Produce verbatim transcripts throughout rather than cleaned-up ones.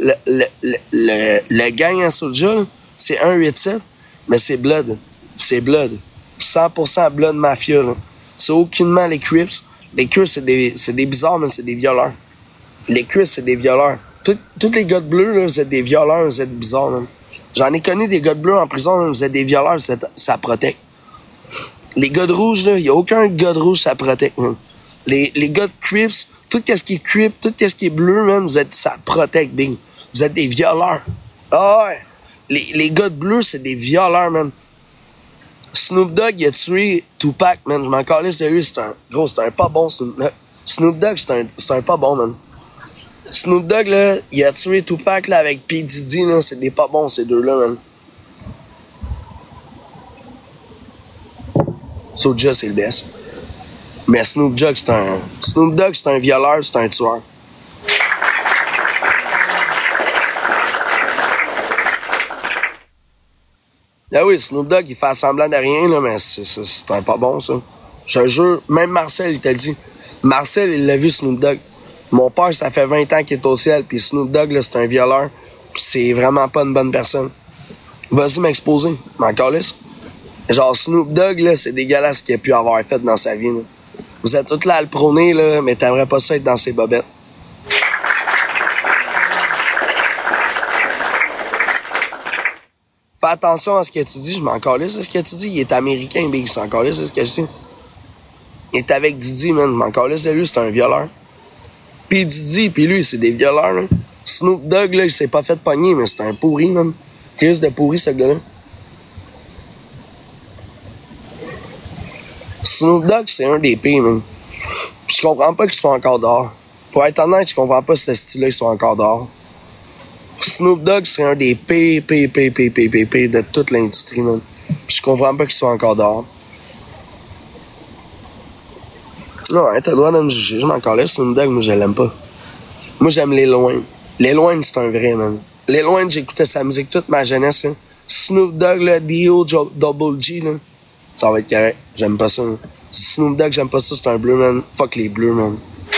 le, le, le, le, le gang à Soulja, c'est un huit sept, mais c'est Blood. C'est Blood. cent pour cent Blood Mafia, là. C'est aucunement les Crips. Les Crips, c'est des, c'est des bizarres, mais c'est des violeurs. Les Crips, c'est des violeurs. Tous les gars de bleu, là, vous êtes des violeurs, vous êtes bizarres, man. J'en ai connu des gars de bleu en prison, vous êtes des violeurs, ça, ça protège. Les gars de rouge, là, il n'y a aucun gars de rouge, ça protège, man. Les, les gars de Crips, tout ce qui est Crip, tout ce qui est bleu, man, vous êtes, ça protège, bing. Vous êtes des violeurs. Ah ouais. Les, les gars de bleu, c'est des violeurs, man. Snoop Dogg, il a tué Tupac, man. Je m'en calais sérieux, c'est un, gros, c'est un pas bon, Snoop Dogg. Snoop Dogg, c'est un, c'est un pas bon, man. Snoop Dogg, là, il a tué Tupac, là, avec P. Diddy, là, c'est des pas bons, ces deux-là, man. Soulja, c'est le best. Mais Snoop Dogg, c'est un... Snoop Dogg, c'est un violeur, c'est un tueur. Ah oui, Snoop Dogg, il fait semblant de rien, là, mais c'est, c'est, c'est un pas bon, ça. Je te jure, même Marcel, il t'a dit. Marcel, il l'a vu, Snoop Dogg. Mon père, ça fait vingt ans qu'il est au ciel, puis Snoop Dogg, là, c'est un violeur, puis c'est vraiment pas une bonne personne. Vas-y m'exposer, m'en calisse. Genre, Snoop Dogg, là, c'est dégueulasse ce qu'il a pu avoir fait dans sa vie, là. Vous êtes tous là à le prôner, là, mais t'aimerais pas ça être dans ses bobettes. Fais attention à ce que tu dis, je m'en calisse à ce que tu dis. Il est américain, Big, il s'en calisse à ce que je dis. Il est avec Diddy, man, je m'en calisse à lui, c'est un violeur. Puis Diddy, puis lui, c'est des violeurs, là. Snoop Dogg, là, il s'est pas fait pogner, mais c'est un pourri, man. Chris de pourri, ce gars-là. Snoop Dogg, c'est un des pires, man. Pis je comprends pas qu'ils soient encore dehors. Pour être honnête, je comprends pas ce style-là, ils sont encore dehors. Snoop Dogg, c'est un des pires, pires, pires, pires, pires, pires, pires de toute l'industrie, man. Pis je comprends pas qu'ils soient encore dehors. Non, hein, t'as le droit de me juger, je m'en calisse, Snoop Dogg, moi, je l'aime pas. Moi, j'aime les loin. Les loin, c'est un vrai, man. Les loin, j'écoutais sa musique toute ma jeunesse, là. Snoop Dogg, là, D O Double G, là. Ça va être correct. J'aime pas ça, man. Snoop Dogg, j'aime pas ça, c'est un bleu, man. Fuck les bleus, man.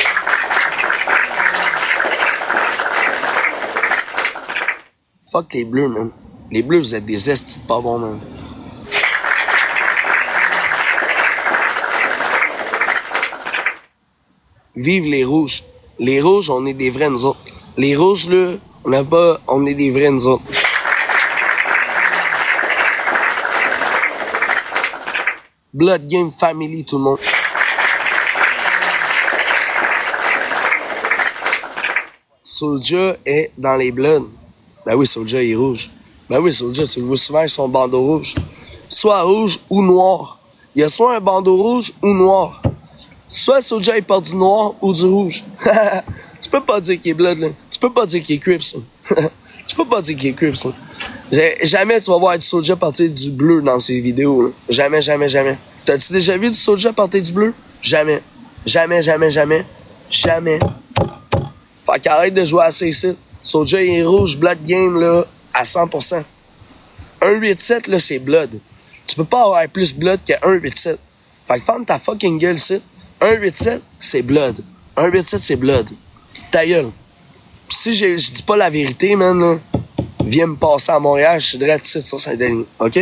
Fuck les bleus, man. Les bleus, vous êtes des estis de pas bons, man. Vive les rouges. Les rouges, on est des vrais, nous autres. Les rouges, là, on n'a pas... On est des vrais, nous autres. Blood Game Family, tout le monde. Soulja est dans les Bloods. Ben oui, Soulja est rouge. Ben oui, Soulja, tu le vois souvent avec son bandeau rouge. Soit rouge ou noir. Il y a soit un bandeau rouge ou noir. Soit Soulja, il porte du noir ou du rouge. Tu peux pas dire qu'il est Blood, là. Tu peux pas dire qu'il est Crips, Tu peux pas dire qu'il est Crips, Jamais tu vas voir du Soulja porter du bleu dans ses vidéos, là. Jamais, jamais, jamais. T'as-tu déjà vu du Soulja porter du bleu? Jamais. Jamais, jamais, jamais. Jamais. Fait qu'arrête de jouer à ces sites. Soulja est rouge, Blood Game, là, à cent pour cent. un huit sept, là, c'est Blood. Tu peux pas avoir plus Blood qu'un huit sept. Fait que ferme ta fucking gueule, site. un huit sept, c'est Blood. un huit sept, c'est Blood. Ta gueule. Pis si je dis pas la vérité, man, là, viens me passer à Montréal, je suis direct ici sur Saint-Denis. OK?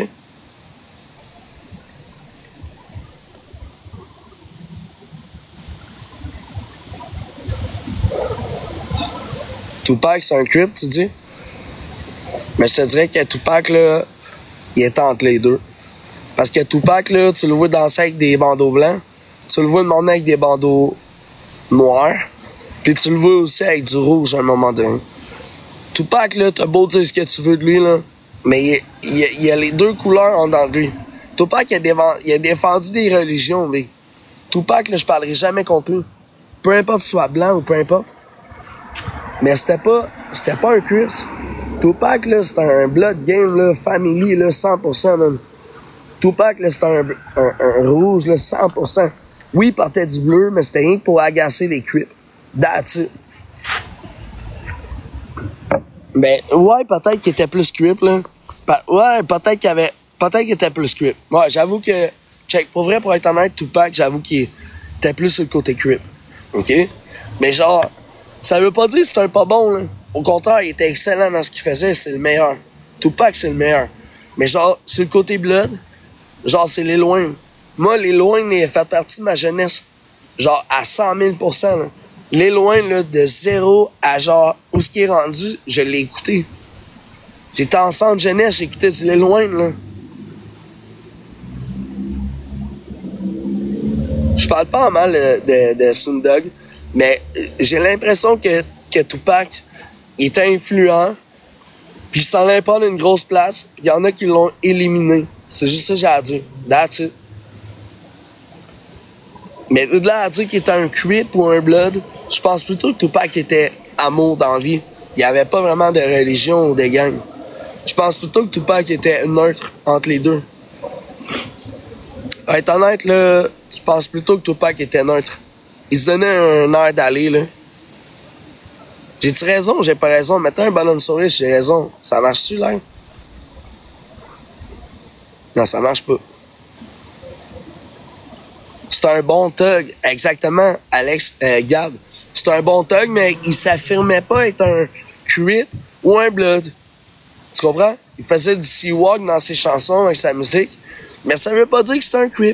Tupac, c'est un Crip, tu dis? Mais je te dirais que Tupac, là, il est entre les deux. Parce que Tupac, là, tu le vois danser avec des bandeaux blancs, tu le vois demander avec des bandeaux noirs, puis tu le vois aussi avec du rouge à un moment donné. Tupac, là, t'as beau dire ce que tu veux de lui, là, mais il, il, il y a les deux couleurs en dans lui. Tupac, il a, défend, il a défendu des religions, mais Tupac, là, je parlerai jamais contre lui. Peu importe si soit blanc ou peu importe. Mais c'était pas, c'était pas un Crips. Tupac, là, c'était un Blood Game, là, family, là, cent pour cent, même. Tupac, là, c'était un, un, un rouge, là, cent pour cent. Oui, il portait du bleu, mais c'était rien que pour agacer les Crips. That's it. Ben, ouais, peut-être qu'il était plus Crip, là. Ouais, peut-être qu'il avait, peut-être qu'il était plus Crip. Ouais, j'avoue que, check, pour vrai, pour être honnête, Tupac, j'avoue qu'il était plus sur le côté Crip. OK? Mais genre, ça veut pas dire que c'est un pas bon, là. au contraire, il était excellent dans ce qu'il faisait, c'est le meilleur. Tupac, c'est le meilleur. Mais genre, sur le côté Blood, genre, c'est Lil Wayne. Moi, Lil Wayne, il a fait partie de ma jeunesse. Genre, à cent mille pour cent, là. Lil Wayne, là, de zéro à genre, où ce qui est rendu, je l'ai écouté. J'étais en centre jeunesse, j'écoutais du Lil Wayne, là. Je parle pas en mal de, de, de Snoop Dogg, mais j'ai l'impression que, que Tupac il était influent, puis il s'en allait prendre une grosse place, puis il y en a qui l'ont éliminé. C'est juste ça que j'ai à dire. That's it. Mais de là à dire qu'il était un Crip ou un Blood, je pense plutôt que Tupac était amour dans la vie. Il n'y avait pas vraiment de religion ou de gang. Je pense plutôt que Tupac était neutre entre les deux. Pour être honnête, là, je pense plutôt que Tupac était neutre. Il se donnait un air d'aller, là. J'ai-tu raison ou j'ai pas raison? Mettez un bonhomme sourire, j'ai raison. Ça marche-tu, là? Non, ça marche pas. C'est un bon thug. Exactement, Alex euh, Gab. C'est un bon thug, mais il s'affirmait pas être un Crip ou un Blood. Tu comprends? Il faisait du Sea-Walk dans ses chansons avec sa musique, mais ça veut pas dire que c'est un Crip.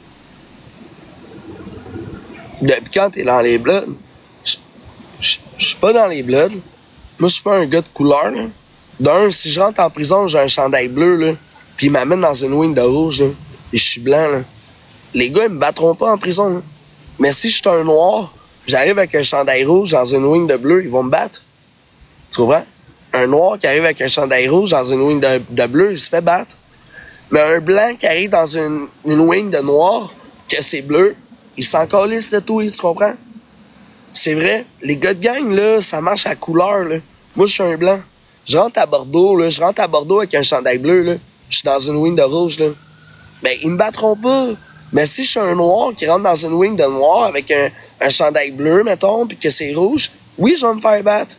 Depuis quand t'es dans les Bloods? Je suis pas dans les Bloods. Moi, je suis pas un gars de couleur, là. D'un, si je rentre en prison, j'ai un chandail bleu, là, puis ils m'amènent dans une wing de rouge, là, et je suis blanc, là. Les gars, ils me battront pas en prison, là. Mais si je suis un noir, j'arrive avec un chandail rouge dans une wing de bleu, ils vont me battre. Tu comprends? Un noir qui arrive avec un chandail rouge dans une wing de, de bleu, il se fait battre. Mais un blanc qui arrive dans une, une wing de noir, que c'est bleu, il s'en calisse de tout, tu comprends? C'est vrai, les gars de gang, là, ça marche à couleur, là. Moi, je suis un blanc. Je rentre à Bordeaux, là, je rentre à Bordeaux avec un chandail bleu, là. Je suis dans une wing de rouge, là. Ben, ils me battront pas. Mais si je suis un noir qui rentre dans une wing de noir avec un, un chandail bleu, mettons, puis que c'est rouge, oui, je vais me faire battre.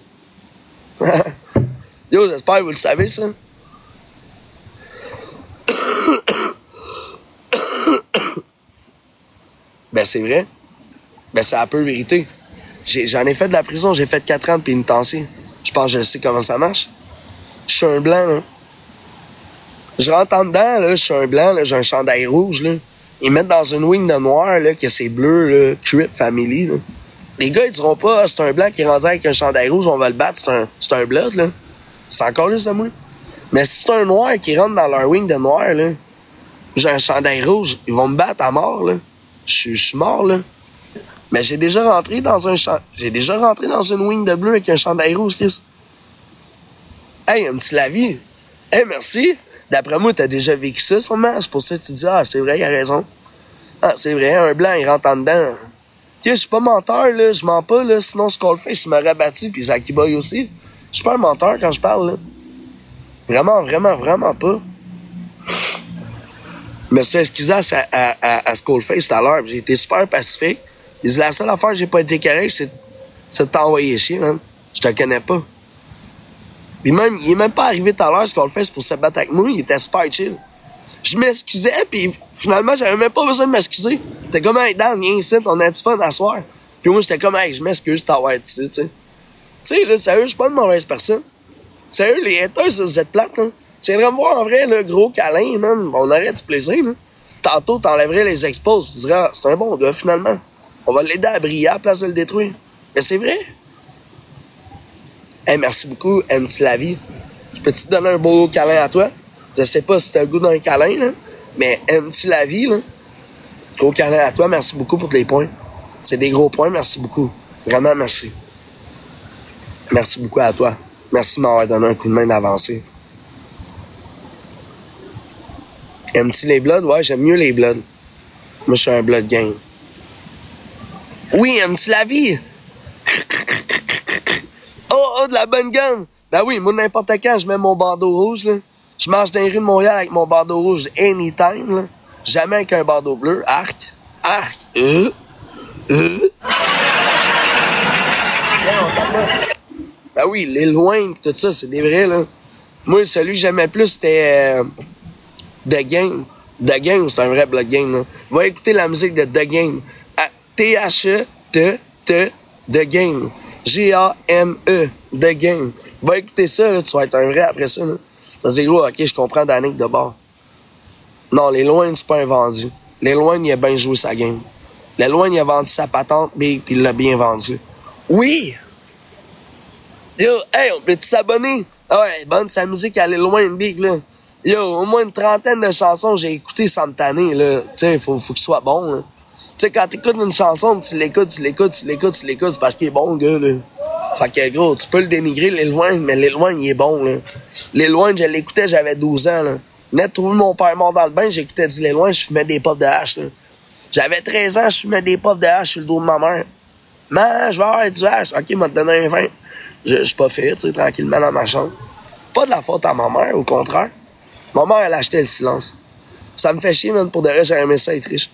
Yo, j'espère que vous le savez, ça. Ben, c'est vrai. Ben, c'est un peu vérité. J'ai, j'en ai fait de la prison, j'ai fait quatre ans de pénitencier. Je pense que je sais comment ça marche. Je suis un blanc, là. Je rentre en dedans, là, je suis un blanc, là, j'ai un chandail rouge, là. Ils mettent dans une wing de noir, là, que c'est bleu, là, Crip Family, là. Les gars, ils diront pas, ah, c'est un blanc qui est rendu avec un chandail rouge, on va le battre, c'est un, c'est un blood, là. C'est encore là, ça, moi. Mais si c'est un noir qui rentre dans leur wing de noir, là, j'ai un chandail rouge, ils vont me battre à mort, là. Je suis mort, là. Mais j'ai déjà rentré dans un champ... J'ai déjà rentré dans une wing de bleu avec un chandail rouge, Chris. Hey, un petit lavis. Hey, merci. D'après moi, t'as déjà vécu ça, sûrement. C'est pour ça que tu dis, ah, c'est vrai, il a raison. Ah, c'est vrai, un blanc, il rentre en dedans. Ok, je suis pas menteur, là. Je mens pas, là. Sinon, Skullface, il m'aurait battu, puis Zaki Boy aussi. Je suis pas un menteur quand je parle, là. Vraiment, vraiment, vraiment pas. Je me suis excusé à, à, à, à Skullface tout à l'heure. J'ai été super pacifique. Il dit, la seule affaire que j'ai pas été correct, c'est, c'est de t'envoyer chier, man. Je te connais pas. Puis même, il est même pas arrivé tout à l'heure, Skullface, pour se battre avec moi. Il était super chill. Je m'excusais, puis finalement, j'avais même pas besoin de m'excuser. T'es comme, hey, Dan, viens ici, on a du fun à soir. Puis moi, j'étais comme, hey, je m'excuse de t'avoir dit ça, tu sais. Tu sais, là, sérieux, je suis pas une mauvaise personne. Sérieux, les haters, vous êtes plates, là. Tu viendrais me voir en vrai, le gros câlin, man. On aurait du plaisir, là. Tantôt, t'enlèverais les expos. Tu dirais, ah, c'est un bon gars, finalement. On va l'aider à briller à la place de le détruire. Mais c'est vrai. Hey, merci beaucoup, M T Lavi. Je peux te donner un beau câlin à toi? Je sais pas si t'as le goût d'un câlin, là. Mais M T Lavi, là. Gros câlin à toi. Merci beaucoup pour les points. C'est des gros points. Merci beaucoup. Vraiment, merci. Merci beaucoup à toi. Merci de m'avoir donné un coup de main d'avancée. Aimes-tu les Bloods? Ouais, j'aime mieux les Bloods. Moi, je suis un Blood gang. Oui, aimes-tu la vie? Oh, oh, de la bonne gomme! Ben oui, moi, n'importe quand, je mets mon bandeau rouge, là. Je marche dans les rues de Montréal avec mon bandeau rouge anytime, là. Jamais avec un bandeau bleu. Arc. Arc. Euh. Euh. Ben oui, les loin pis tout ça, c'est des vrais, là. Moi, celui que j'aimais plus, c'était euh, The Game. The Game, c'est un vrai Blood Game, là. Va écouter la musique de The Game. T H E T T The Game. G A M E. The Game. Va écouter ça, là, tu vas être un vrai après ça. Là. Ça c'est gros, ok, je comprends Danick de bord. Non, les Loin, c'est pas un vendu. Les Loin, il a bien joué sa game. Les Loin, il a vendu sa patente, mais il l'a bien vendu. Oui! Yo, hey, on peut-tu s'abonner? Ah ouais, bonne sa musique, elle est loin, big, là. Yo, au moins une trentaine de chansons, j'ai écouté sans me tanner, là. Tu sais, faut, faut qu'il soit bon, là. Tu sais, quand t'écoutes une chanson, tu l'écoutes, tu l'écoutes, tu l'écoutes, tu l'écoutes, c'est parce qu'il est bon, le gars, là. Fait que, gros, tu peux le dénigrer, les Loin, mais les Loin, il est bon, là. Les Loin, je l'écoutais, j'avais douze ans, là. Net trouvé mon père mort dans le bain, j'écoutais du Les Loin, je fumais des puffs de hache, là. J'avais treize ans, je fumais des puffs de hache sur le dos de ma mère. Man, je vais avoir du hache. Ok, il m'a donné un vingt. Je suis pas fait, tu sais, tranquillement dans ma chambre. Pas de la faute à ma mère, au contraire. Ma mère, elle achetait le silence. Ça me fait chier, man, pour de vrai, j'aurais aimé ça être riche.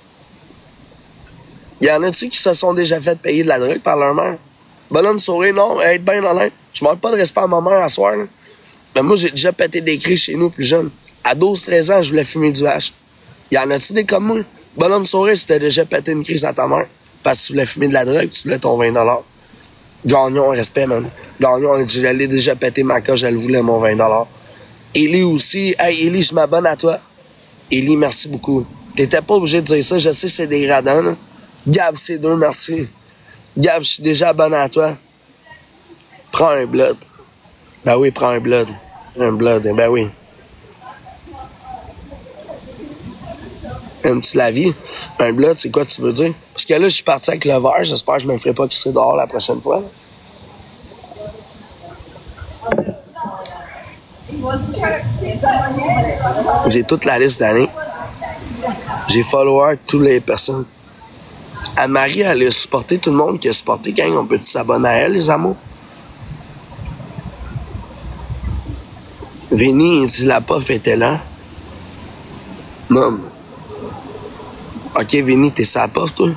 Y en a-tu qui se sont déjà fait payer de la drogue par leur mère? Bonhomme sourire, non, être bien honnête. Je manque pas de respect à ma mère à soir, là. Mais moi, j'ai déjà pété des cris chez nous plus jeune. À douze treize ans, je voulais fumer du hache. Y en a-tu des comme moi? Bonhomme sourire, si t'as déjà pété une crise à ta mère parce que tu voulais fumer de la drogue, tu voulais ton vingt dollars. Gagnon, respect, man. Gagnon, j'allais déjà péter ma coche, elle voulait mon vingt dollars. Élie aussi. Hey, Élie, je m'abonne à toi. Élie, merci beaucoup. T'étais pas obligé de dire ça, je sais que c'est dégradant, là. Gab, c'est deux, merci. Gab, je suis déjà abonné à toi. Prends un blood. Ben oui, prends un blood. Un blood, ben oui. Aimes-tu la vie? Un blood, c'est quoi tu veux dire? Parce que là, je suis parti avec le verre. J'espère que je me ferai pas kisser dehors la prochaine fois. J'ai toute la liste d'années. J'ai follower toutes les personnes. Anne-Marie, elle a supporté tout le monde qui a supporté. Gang, on peut-tu s'abonner à elle, les amours? Vinny, il dit la puff était là. Non. Ok, Vinny, t'es sa puff, toi?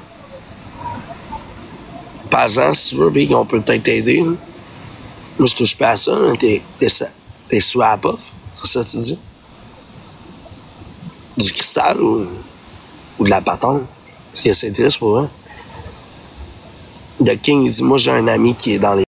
Par-en, si tu veux, Big, on peut peut-être t'aider. Hein? Moi, je touche pas à ça. Hein? T'es, t'es, t'es sous à la puff. C'est ça que tu dis? Du cristal ou, ou de la patente? Parce que c'est triste pour eux. The King, il dit, moi, j'ai un ami qui est dans les